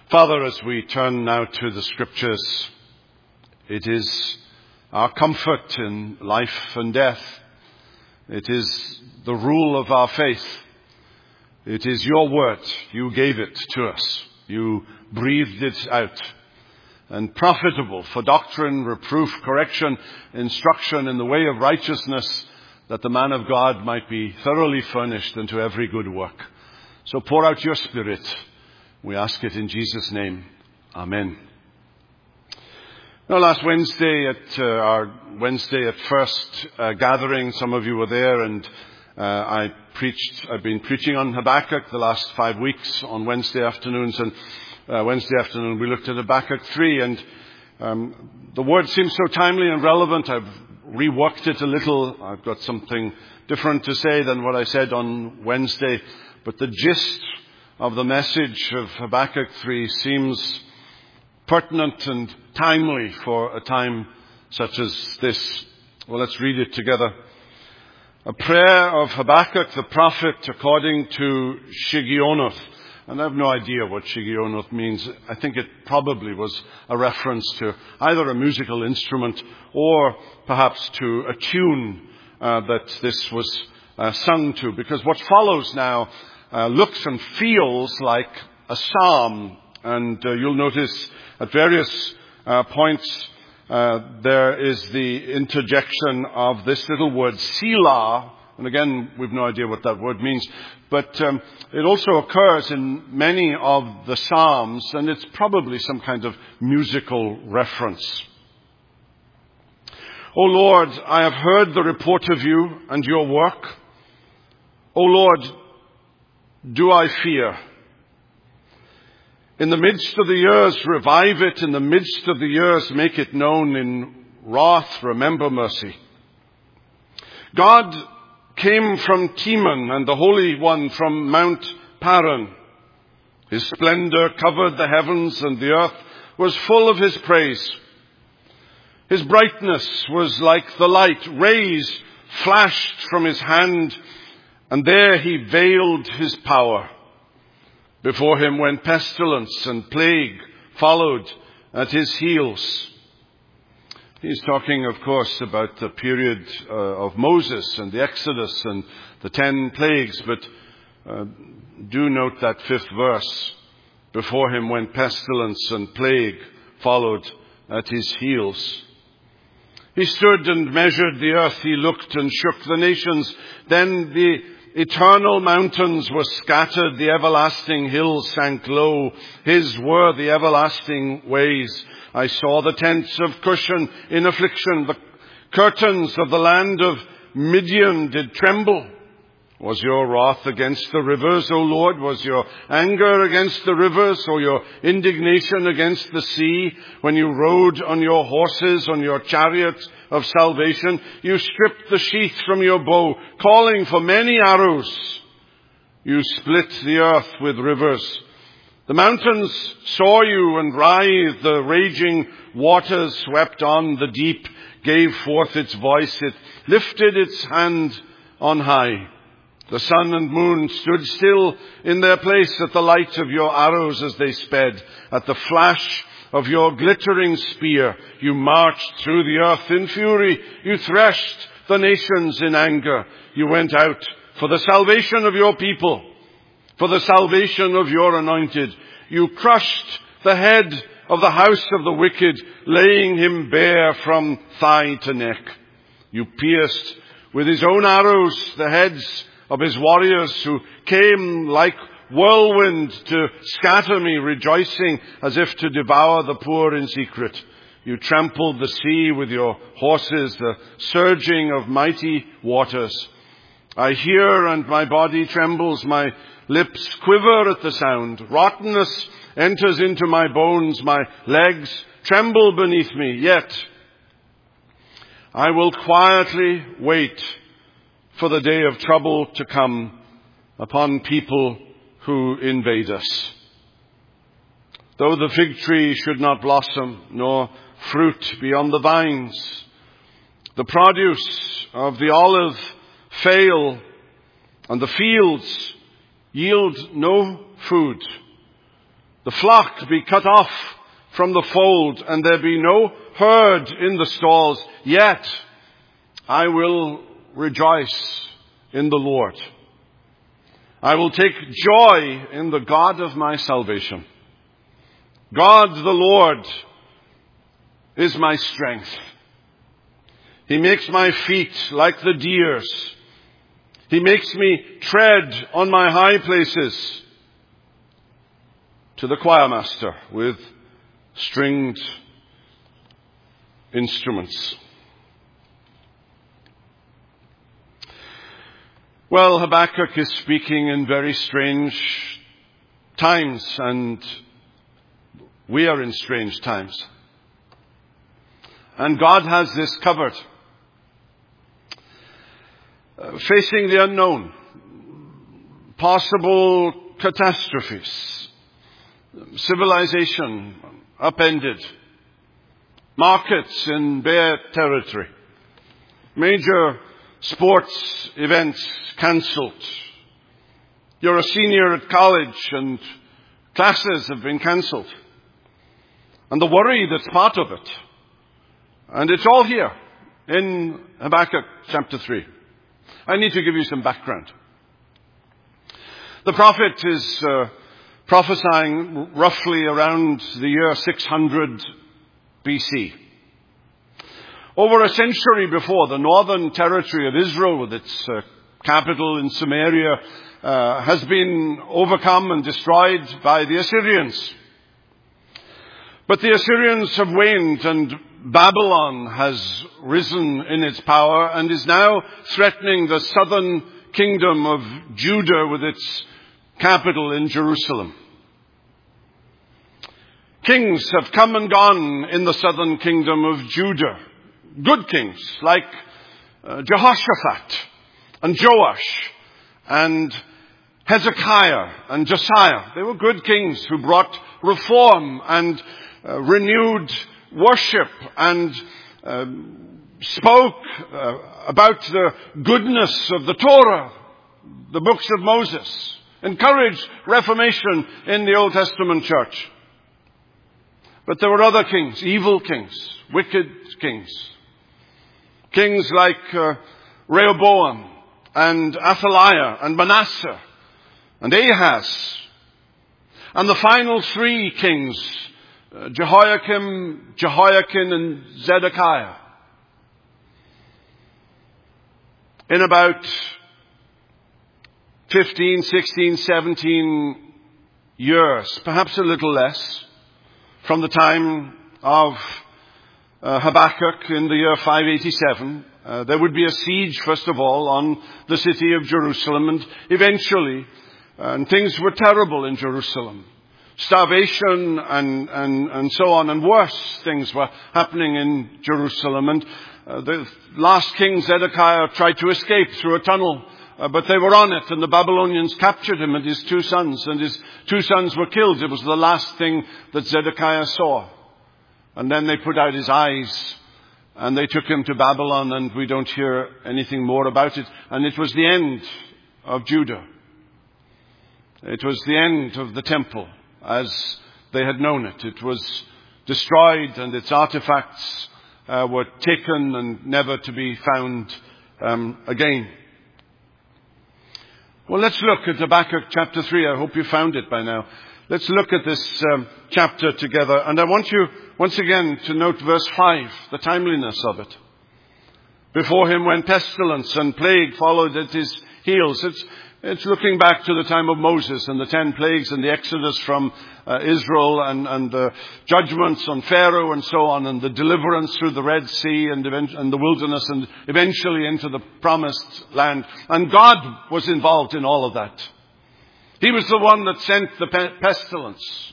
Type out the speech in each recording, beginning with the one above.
Father, as we turn now to the Scriptures, it is our comfort in life and death. It is the rule of our faith. It is your word. You gave it to us. You breathed it out. And profitable for doctrine, reproof, correction, instruction in the way of righteousness, that the man of God might be thoroughly furnished unto every good work. So pour out your Spirit. We ask it in Jesus' name. Amen. Now, last Wednesday at our Wednesday at First gathering, some of you were there, and I've been preaching on Habakkuk the last 5 weeks on Wednesday afternoons, and Wednesday afternoon we looked at Habakkuk 3, and the word seems so timely and relevant. I've reworked it a little. I've got something different to say than what I said on Wednesday, but the gist of the message of Habakkuk 3 seems pertinent and timely for a time such as this. Well, let's read it together. A prayer of Habakkuk the prophet according to Shigionoth. And I have no idea what Shigionoth means. I think it probably was a reference to either a musical instrument or perhaps to a tune that this was sung to. Because what follows now looks and feels like a psalm. And you'll notice at various points there is the interjection of this little word, Selah. And again, we've no idea what that word means. But it also occurs in many of the Psalms, and it's probably some kind of musical reference. O Lord, I have heard the report of you and your work. O Lord, do I fear? In the midst of the years, revive it. In the midst of the years, make it known. In wrath, remember mercy. God came from Teman, and the Holy One from Mount Paran. His splendor covered the heavens, and the earth was full of his praise. His brightness was like the light. Rays flashed from his hand, and there he veiled his power. Before him went pestilence, and plague followed at his heels. He's talking, of course, about the period of Moses and the Exodus and the 10 plagues, but do note that 5th verse. Before him went pestilence, and plague followed at his heels. He stood and measured the earth. He looked and shook the nations. Then the eternal mountains were scattered. The everlasting hills sank low. His were the everlasting ways. I saw the tents of Cushan in affliction. The curtains of the land of Midian did tremble. Was your wrath against the rivers, O Lord? Was your anger against the rivers, or your indignation against the sea? When you rode on your horses, on your chariots of salvation, you stripped the sheath from your bow, calling for many arrows. You split the earth with rivers. The mountains saw you and writhed. The raging waters swept on. The deep gave forth its voice. It lifted its hand on high. The sun and moon stood still in their place at the light of your arrows as they sped. At the flash of your glittering spear, you marched through the earth in fury. You threshed the nations in anger. You went out for the salvation of your people, for the salvation of your anointed. You crushed the head of the house of the wicked, laying him bare from thigh to neck. You pierced with his own arrows the heads of his warriors, who came like whirlwind to scatter me, rejoicing as if to devour the poor in secret. You trampled the sea with your horses, the surging of mighty waters. I hear and my body trembles, my lips quiver at the sound. Rottenness enters into my bones, my legs tremble beneath me. Yet I will quietly wait for the day of trouble to come upon people who invade us. Though the fig tree should not blossom, nor fruit be on the vines, the produce of the olive fail, and the fields yield no food, the flock be cut off from the fold, and there be no herd in the stalls, yet I will rejoice in the Lord. I will take joy in the God of my salvation. God the Lord is my strength. He makes my feet like the deer's. He makes me tread on my high places. To the choir master with stringed instruments. Well, Habakkuk is speaking in very strange times, and we are in strange times. And God has this covered. Facing the unknown, possible catastrophes, civilization upended, markets in bare territory, major sports events cancelled. You're a senior at college and classes have been cancelled. And the worry that's part of it. And it's all here in Habakkuk chapter 3. I need to give you some background. The prophet is prophesying roughly around the year 600 BC. Over a century before, the northern territory of Israel, with its capital in Samaria, has been overcome and destroyed by the Assyrians. But the Assyrians have waned, and Babylon has risen in its power and is now threatening the southern kingdom of Judah with its capital in Jerusalem. Kings have come and gone in the southern kingdom of Judah. Good kings like Jehoshaphat and Joash and Hezekiah and Josiah. They were good kings who brought reform and renewed worship and spoke about the goodness of the Torah, the books of Moses, encouraged reformation in the Old Testament church. But there were other kings, evil kings, wicked kings. Kings like Rehoboam and Athaliah and Manasseh and Ahaz. And the final three kings, Jehoiakim, Jehoiakim, and Zedekiah. In about 15, 16, 17 years, perhaps a little less, from the time of Habakkuk in the year 587, there would be a siege, first of all, on the city of Jerusalem, and eventually, and things were terrible in Jerusalem. Starvation and so on, and worse things were happening in Jerusalem. And the last king, Zedekiah, tried to escape through a tunnel, but they were on it, and the Babylonians captured him and his two sons were killed. It was the last thing that Zedekiah saw. And then they put out his eyes, and they took him to Babylon, and we don't hear anything more about it. And it was the end of Judah. It was the end of the temple as they had known it. It was destroyed, and its artifacts were taken and never to be found again. Well, let's look at Habakkuk chapter 3. I hope you found it by now. Let's look at this chapter together. And I want you once again to note verse 5, the timeliness of it. Before him went pestilence, and plague followed at his heels. It's looking back to the time of Moses and the 10 plagues and the exodus from Israel and the judgments on Pharaoh and so on, and the deliverance through the Red Sea and the wilderness and eventually into the promised land. And God was involved in all of that. He was the one that sent the pestilence.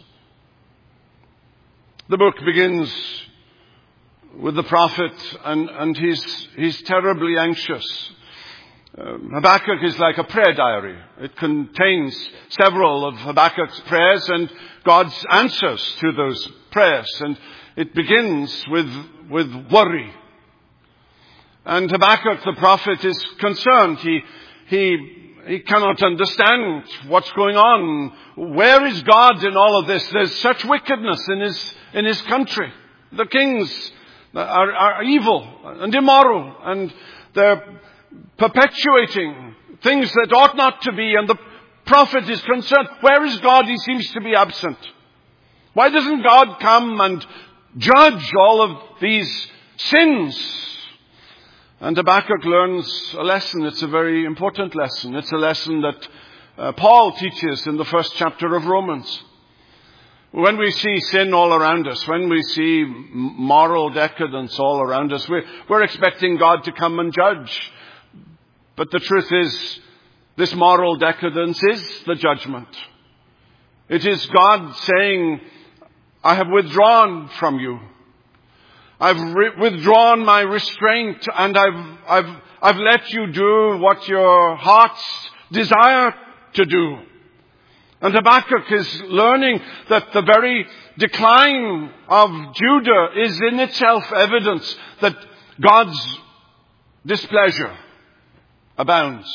The book begins with the prophet, and he's terribly anxious. Habakkuk is like a prayer diary. It contains several of Habakkuk's prayers and God's answers to those prayers. And it begins with worry. And Habakkuk the prophet is concerned. He He cannot understand what's going on. Where is God in all of this? There's such wickedness in his country. The kings are evil and immoral, and they're perpetuating things that ought not to be, and the prophet is concerned. Where is God? He seems to be absent. Why doesn't God come and judge all of these sins? And Habakkuk learns a lesson. It's a very important lesson. It's a lesson that Paul teaches in the first chapter of Romans. When we see sin all around us, when we see moral decadence all around us, we're expecting God to come and judge. But the truth is, this moral decadence is the judgment. It is God saying, I have withdrawn from you. I've withdrawn my restraint, and I've let you do what your hearts desire to do. And Habakkuk is learning that the very decline of Judah is in itself evidence that God's displeasure abounds.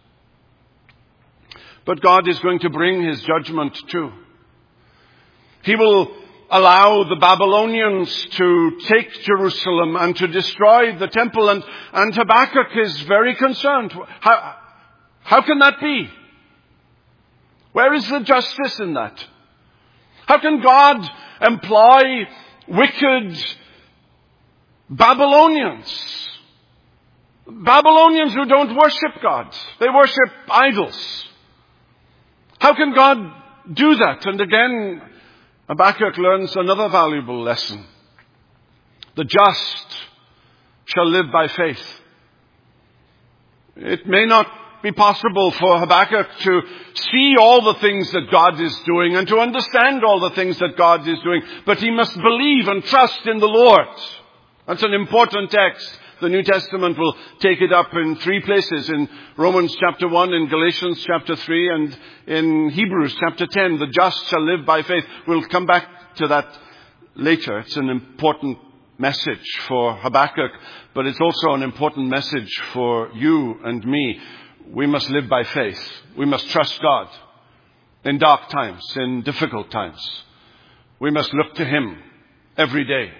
But God is going to bring his judgment too. He will allow the Babylonians to take Jerusalem and to destroy the temple. And Habakkuk is very concerned. How can that be? Where is the justice in that? How can God employ wicked Babylonians? Babylonians who don't worship God. They worship idols. How can God do that? And again, Habakkuk learns another valuable lesson. The just shall live by faith. It may not be possible for Habakkuk to see all the things that God is doing and to understand all the things that God is doing, but he must believe and trust in the Lord. That's an important text. The New Testament will take it up in 3 places, in Romans chapter 1, in Galatians chapter 3, and in Hebrews chapter 10. The just shall live by faith. We'll come back to that later. It's an important message for Habakkuk, but it's also an important message for you and me. We must live by faith. We must trust God in dark times, in difficult times. We must look to him every day.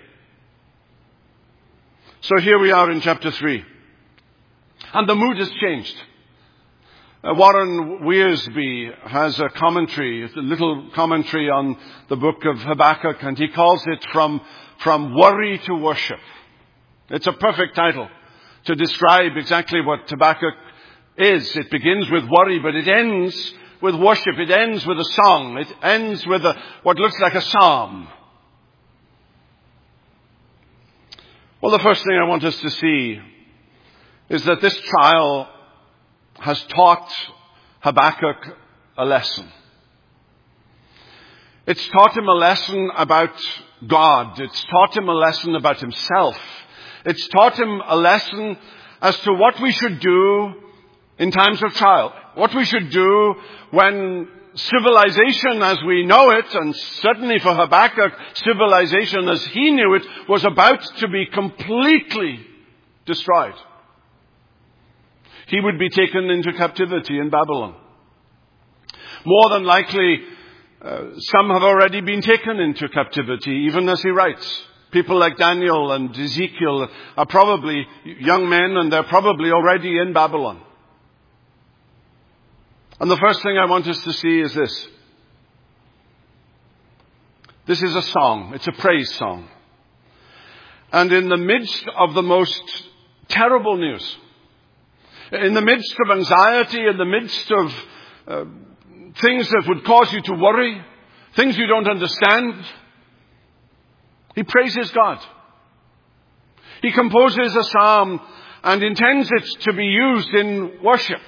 So here we are in chapter 3. And the mood has changed. Warren Wiersbe has a commentary, a little commentary on the book of Habakkuk, and he calls it From Worry to Worship. It's a perfect title to describe exactly what Habakkuk is. It begins with worry, but it ends with worship. It ends with a song. It ends with what looks like a psalm. Well, the first thing I want us to see is that this trial has taught Habakkuk a lesson. It's taught him a lesson about God. It's taught him a lesson about himself. It's taught him a lesson as to what we should do in times of trial. What we should do when civilization as we know it, and certainly for Habakkuk, civilization as he knew it, was about to be completely destroyed. He would be taken into captivity in Babylon. More than likely, some have already been taken into captivity, even as he writes. People like Daniel and Ezekiel are probably young men, and they're probably already in Babylon. And the first thing I want us to see is this. This is a song. It's a praise song. And in the midst of the most terrible news, in the midst of anxiety, in the midst of things that would cause you to worry, things you don't understand, he praises God. He composes a psalm and intends it to be used in worship.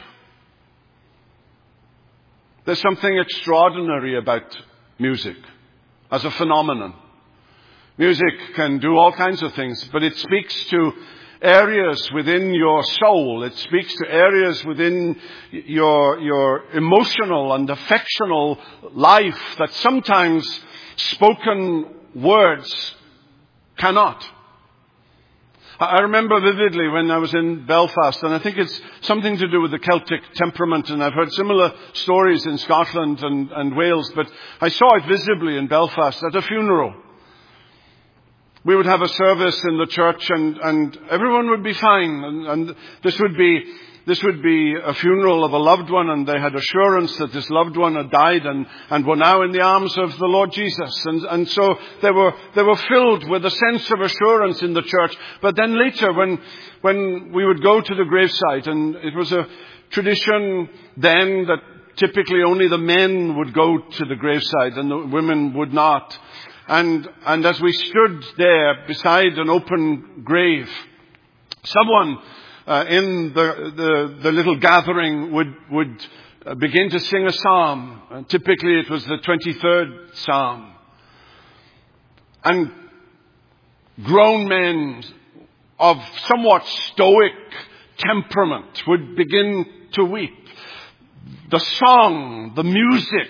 There's something extraordinary about music as a phenomenon. Music can do all kinds of things, but it speaks to areas within your soul. It speaks to areas within your emotional and affectional life that sometimes spoken words cannot. I remember vividly when I was in Belfast, and I think it's something to do with the Celtic temperament, and I've heard similar stories in Scotland and Wales, but I saw it visibly in Belfast at a funeral. We would have a service in the church, and everyone would be fine, and this would be a funeral of a loved one, and they had assurance that this loved one had died and were now in the arms of the Lord Jesus. And so they were filled with a sense of assurance in the church. But then later, when we would go to the gravesite, and it was a tradition then that typically only the men would go to the gravesite and the women would not. And as we stood there beside an open grave, someone in the little gathering would begin to sing a psalm. And typically it was the 23rd psalm. And grown men of somewhat stoic temperament would begin to weep. The song, the music,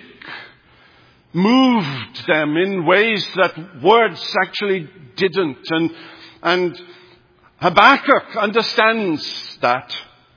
moved them in ways that words actually didn't. And Habakkuk understands that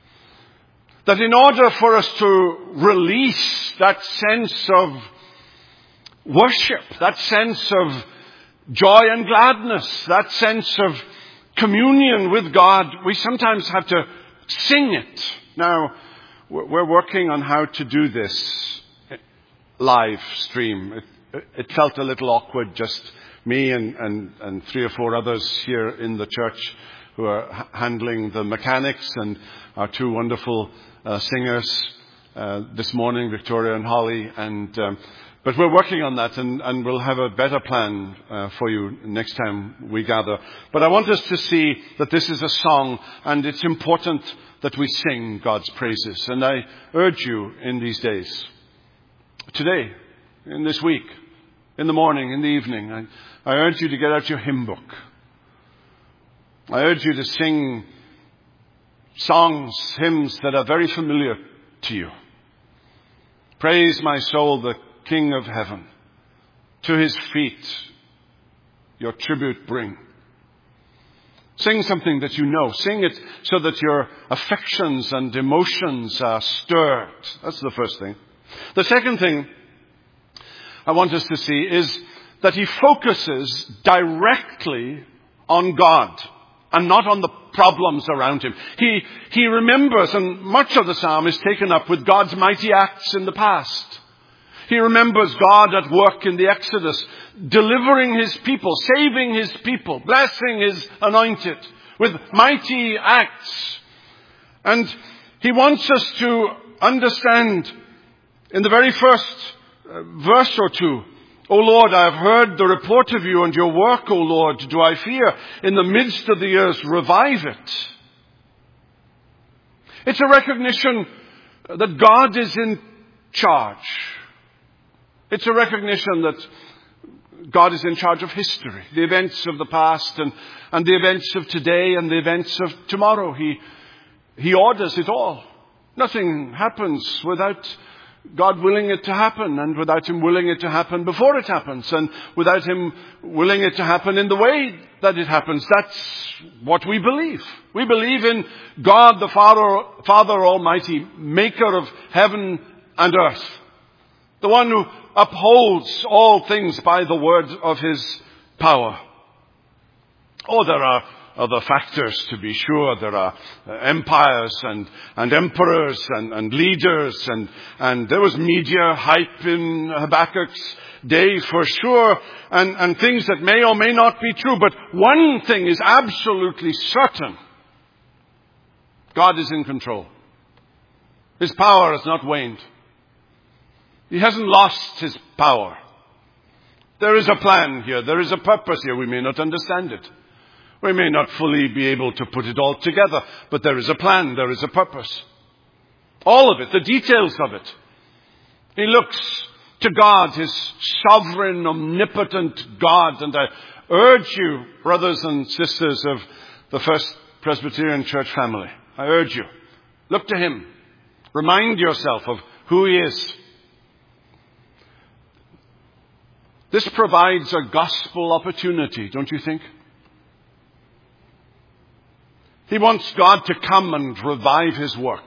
in order for us to release that sense of worship, that sense of joy and gladness, that sense of communion with God, we sometimes have to sing it. Now, we're working on how to do this live stream. It felt a little awkward, just me and 3 or 4 others here in the church who are handling the mechanics, and our 2 wonderful singers this morning, Victoria and Holly. But we're working on that, and we'll have a better plan for you next time we gather. But I want us to see that this is a song, and it's important that we sing God's praises. And I urge you in these days, today, in this week, in the morning, in the evening, I urge you to get out your hymn book. I urge you to sing songs, hymns that are very familiar to you. Praise my soul, the King of heaven. To his feet your tribute bring. Sing something that you know. Sing it so that your affections and emotions are stirred. That's the first thing. The second thing I want us to see is that he focuses directly on God and not on the problems around him. He remembers, and much of the psalm is taken up with God's mighty acts in the past. He remembers God at work in the Exodus, delivering his people, saving his people, blessing his anointed with mighty acts. And he wants us to understand in the very first verse or 2, O Lord, I have heard the report of you and your work, O Lord, do I fear. In the midst of the years, revive it. It's a recognition that God is in charge. It's a recognition that God is in charge of history, the events of the past and the events of today and the events of tomorrow. He orders it all. Nothing happens without God willing it to happen, and without him willing it to happen before it happens, and without him willing it to happen in the way that it happens. That's what we believe. We believe in God the Father Almighty, maker of heaven and earth, the one who upholds all things by the word of his power. Oh, there are other factors, to be sure. There are empires and emperors and leaders, and there was media hype in Habakkuk's day for sure, and things that may or may not be true. But one thing is absolutely certain. God is in control. His power has not waned. He hasn't lost his power. There is a plan here. There is a purpose here. We may not understand it. We may not fully be able to put it all together, but there is a plan, there is a purpose. All of it, the details of it. He looks to God, his sovereign, omnipotent God. And I urge you, brothers and sisters of the First Presbyterian Church family, I urge you, look to him. Remind yourself of who he is. This provides a gospel opportunity, don't you think? He wants God to come and revive his work.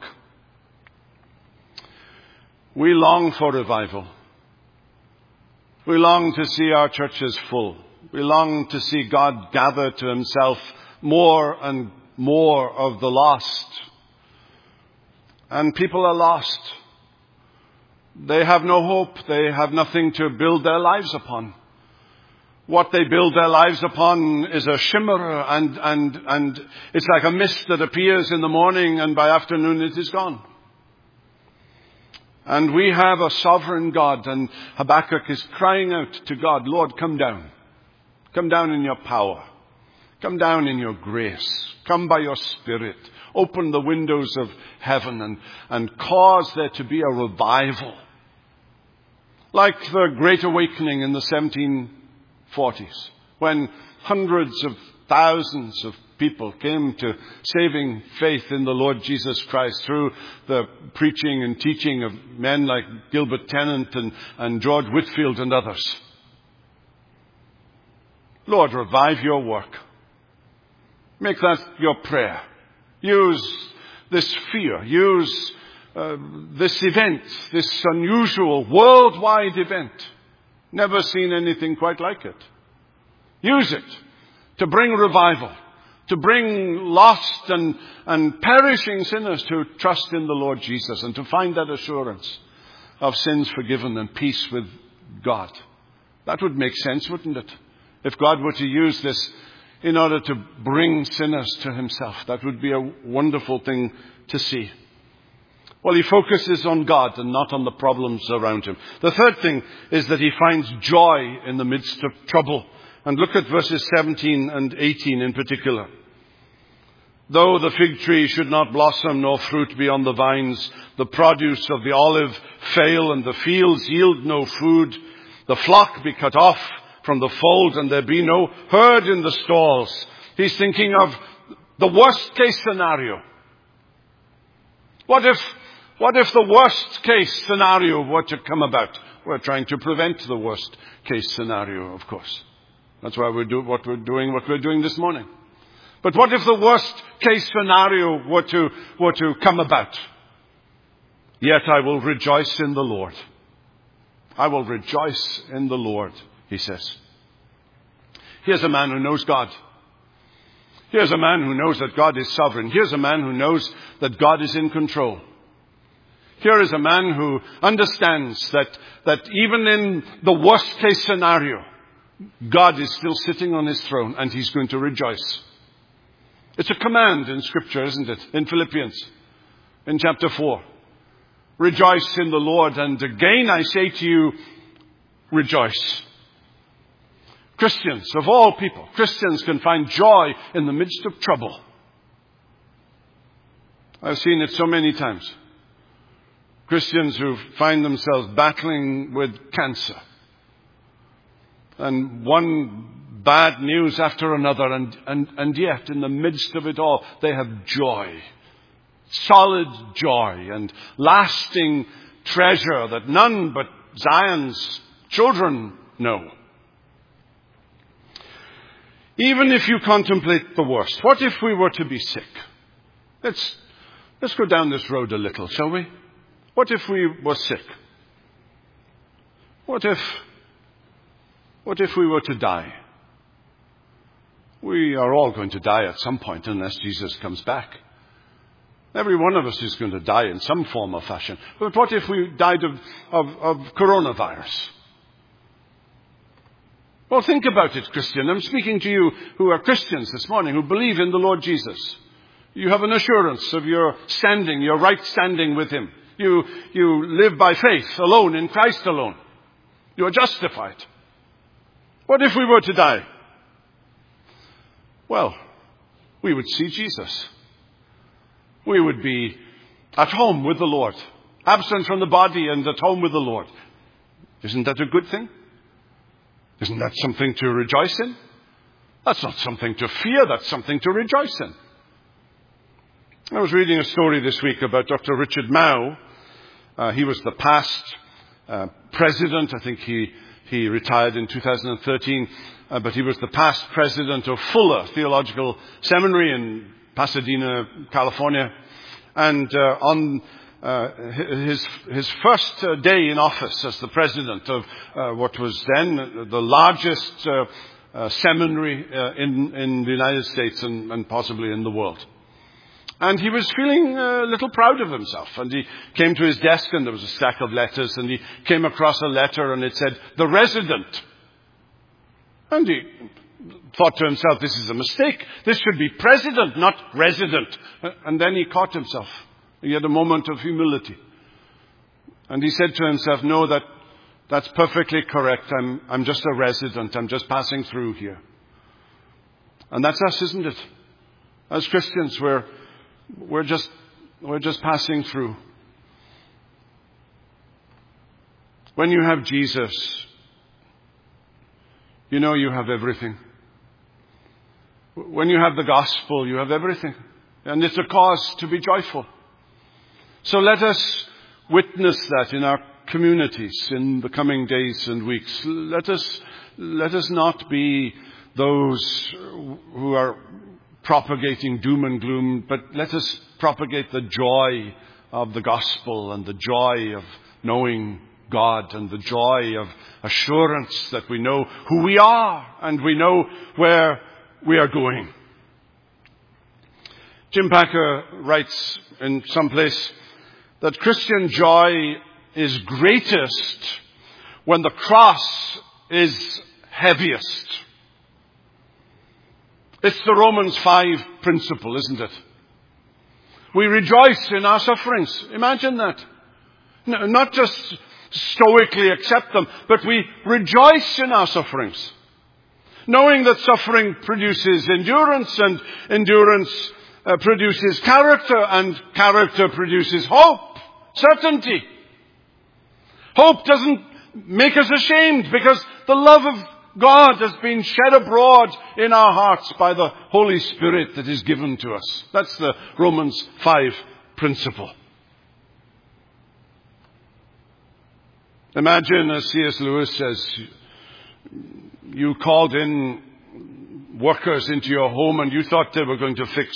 We long for revival. We long to see our churches full. We long to see God gather to himself more and more of the lost. And people are lost. They have no hope. They have nothing to build their lives upon. What they build their lives upon is a shimmer, and it's like a mist that appears in the morning, and by afternoon it is gone. And we have a sovereign God, and Habakkuk is crying out to God, Lord, come down. Come down in your power. Come down in your grace. Come by your Spirit. Open the windows of heaven and cause there to be a revival. Like the Great Awakening in the 1740s, when hundreds of thousands of people came to saving faith in the Lord Jesus Christ through the preaching and teaching of men like Gilbert Tennant and George Whitefield and others. Lord, revive your work. Make that your prayer. Use this fear. Use this event, this unusual worldwide event. Never seen anything quite like it. Use it to bring revival, to bring lost and perishing sinners to trust in the Lord Jesus and to find that assurance of sins forgiven and peace with God. That would make sense, wouldn't it? If God were to use this in order to bring sinners to himself, that would be a wonderful thing to see. Well, he focuses on God and not on the problems around him. The third thing is that he finds joy in the midst of trouble. And look at verses 17 and 18 in particular. Though the fig tree should not blossom, nor fruit be on the vines, the produce of the olive fail, and the fields yield no food, the flock be cut off from the fold, and there be no herd in the stalls. He's thinking of the worst case scenario. What if the worst case scenario were to come about? We're trying to prevent the worst case scenario, of course. That's why we're doing what we're doing this morning. But what if the worst case scenario were to come about? Yet I will rejoice in the Lord. I will rejoice in the Lord, he says. Here's a man who knows God. Here's a man who knows that God is sovereign. Here's a man who knows that God is in control. Here is a man who understands that even in the worst case scenario, God is still sitting on his throne and he's going to rejoice. It's a command in Scripture, isn't it? In Philippians, in chapter 4. Rejoice in the Lord, and again I say to you, rejoice. Christians, of all people, Christians can find joy in the midst of trouble. I've seen it so many times. Christians who find themselves battling with cancer. And one bad news after another, and yet in the midst of it all, they have joy. Solid joy and lasting treasure that none but Zion's children know. Even if you contemplate the worst, what if we were to be sick? Let's go down this road a little, shall we? What if we were sick? What if we were to die? We are all going to die at some point unless Jesus comes back. Every one of us is going to die in some form or fashion. But what if we died of coronavirus? Well, think about it, Christian. I'm speaking to you who are Christians this morning, who believe in the Lord Jesus. You have an assurance of your standing, your right standing with him. You live by faith alone, in Christ alone. You are justified. What if we were to die? Well, we would see Jesus. We would be at home with the Lord, absent from the body and at home with the Lord. Isn't that a good thing? Isn't that something to rejoice in? That's not something to fear, that's something to rejoice in. I was reading a story this week about Dr. Richard Mao. He was the past president. I think he retired in 2013, but he was the past president of Fuller Theological Seminary in Pasadena, California. And on his first day in office as the president of what was then the largest seminary in the United States and possibly in the world. And he was feeling a little proud of himself. And he came to his desk and there was a stack of letters, and he came across a letter and it said, "The Resident." And he thought to himself, this is a mistake. This should be President, not Resident. And then he caught himself. He had a moment of humility. And he said to himself, no, that's perfectly correct. I'm just a resident. I'm just passing through here. And that's us, isn't it? As Christians, we're just passing through. When you have Jesus, you know you have everything. When you have the gospel, you have everything. And it's a cause to be joyful. So let us witness that in our communities in the coming days and weeks. Let us not be those who are propagating doom and gloom, but let us propagate the joy of the gospel and the joy of knowing God and the joy of assurance that we know who we are and we know where we are going. Jim Packer writes in some place that Christian joy is greatest when the cross is heaviest. It's the Romans 5 principle, isn't it? We rejoice in our sufferings. Imagine that. No, not just stoically accept them, but we rejoice in our sufferings. Knowing that suffering produces endurance, and endurance produces character, and character produces hope, certainty. Hope doesn't make us ashamed because the love of God has been shed abroad in our hearts by the Holy Spirit that is given to us. That's the Romans 5 principle. Imagine, as C.S. Lewis says, you called in workers into your home and you thought they were going to fix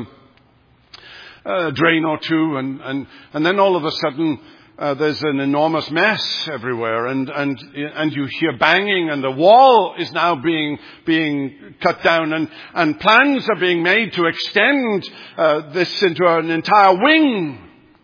a drain or two, and then all of a sudden there's an enormous mess everywhere, and you hear banging, and the wall is now being cut down, and plans are being made to extend this into an entire wing,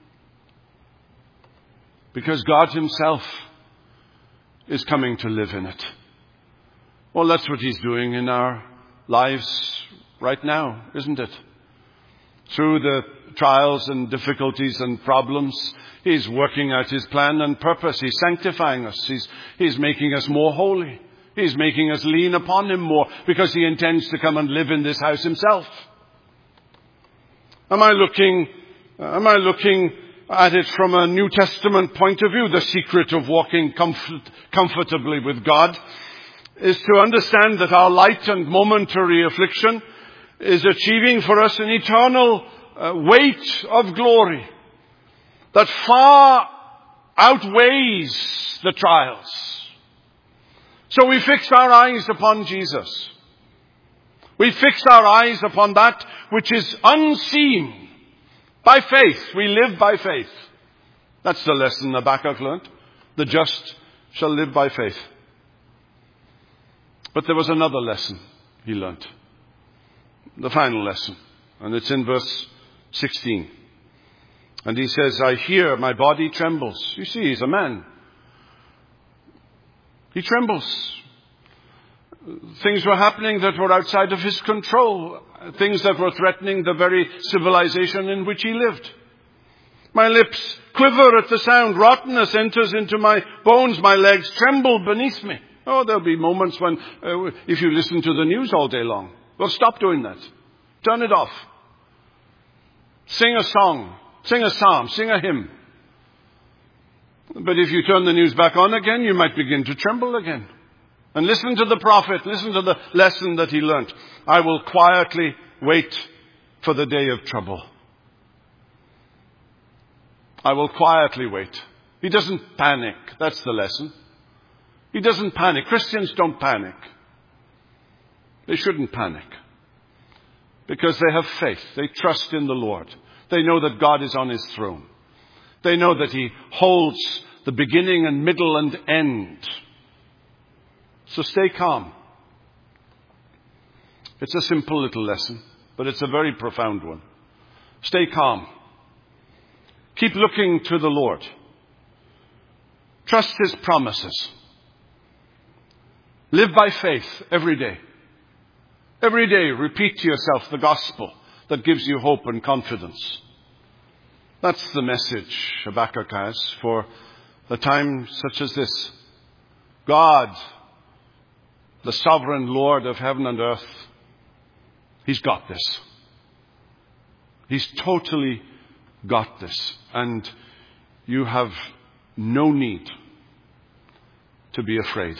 because God Himself is coming to live in it. Well, that's what He's doing in our lives right now, isn't it? Through the trials and difficulties and problems, He's working out His plan and purpose. He's sanctifying us. He's making us more holy. He's making us lean upon Him more because He intends to come and live in this house Himself. Am I looking at it from a New Testament point of view? The secret of walking comfortably with God is to understand that our light and momentary affliction is achieving for us an eternal weight of glory that far outweighs the trials. So we fix our eyes upon Jesus. We fix our eyes upon that which is unseen. By faith. We live by faith. That's the lesson Habakkuk learned. The just shall live by faith. But there was another lesson he learned. The final lesson. And it's in verse 16. And he says, I hear, my body trembles. You see, he's a man. He trembles. Things were happening that were outside of his control. Things that were threatening the very civilization in which he lived. My lips quiver at the sound. Rottenness enters into my bones. My legs tremble beneath me. Oh, there'll be moments when, if you listen to the news all day long, well, stop doing that. Turn it off. Sing a song. Sing a psalm. Sing a hymn. But if you turn the news back on again, you might begin to tremble again. And listen to the prophet. Listen to the lesson that he learnt. I will quietly wait for the day of trouble. I will quietly wait. He doesn't panic. That's the lesson. He doesn't panic. Christians don't panic. They shouldn't panic. because they have faith. They trust in the Lord. They know that God is on his throne. They know that he holds the beginning and middle and end. So stay calm. It's a simple little lesson, but it's a very profound one. Stay calm. Keep looking to the Lord. Trust his promises. Live by faith every day. Every day, repeat to yourself the gospel that gives you hope and confidence. That's the message Habakkuk has for a time such as this. God, the sovereign Lord of heaven and earth, he's got this. He's totally got this. And you have no need to be afraid.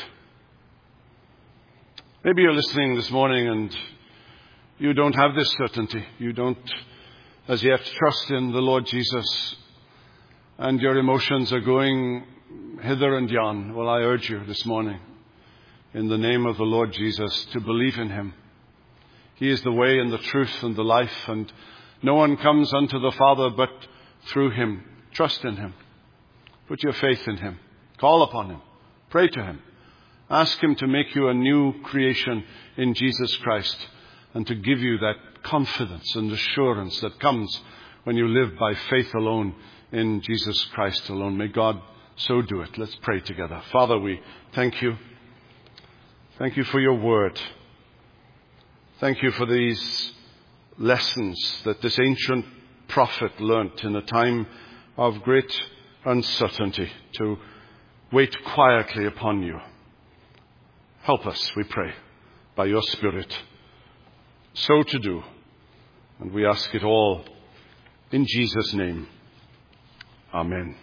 Maybe you're listening this morning and you don't have this certainty. You don't as yet trust in the Lord Jesus, and your emotions are going hither and yon. Well, I urge you this morning, in the name of the Lord Jesus, to believe in him. He is the way and the truth and the life, and no one comes unto the Father but through him. Trust in him. Put your faith in him. Call upon him. Pray to him. Ask him to make you a new creation in Jesus Christ, and to give you that confidence and assurance that comes when you live by faith alone in Jesus Christ alone. May God so do it. Let's pray together. Father, we thank you. Thank you for your word. Thank you for these lessons that this ancient prophet learnt in a time of great uncertainty, to wait quietly upon you. Help us, we pray, by your Spirit, so to do. And we ask it all in Jesus' name. Amen.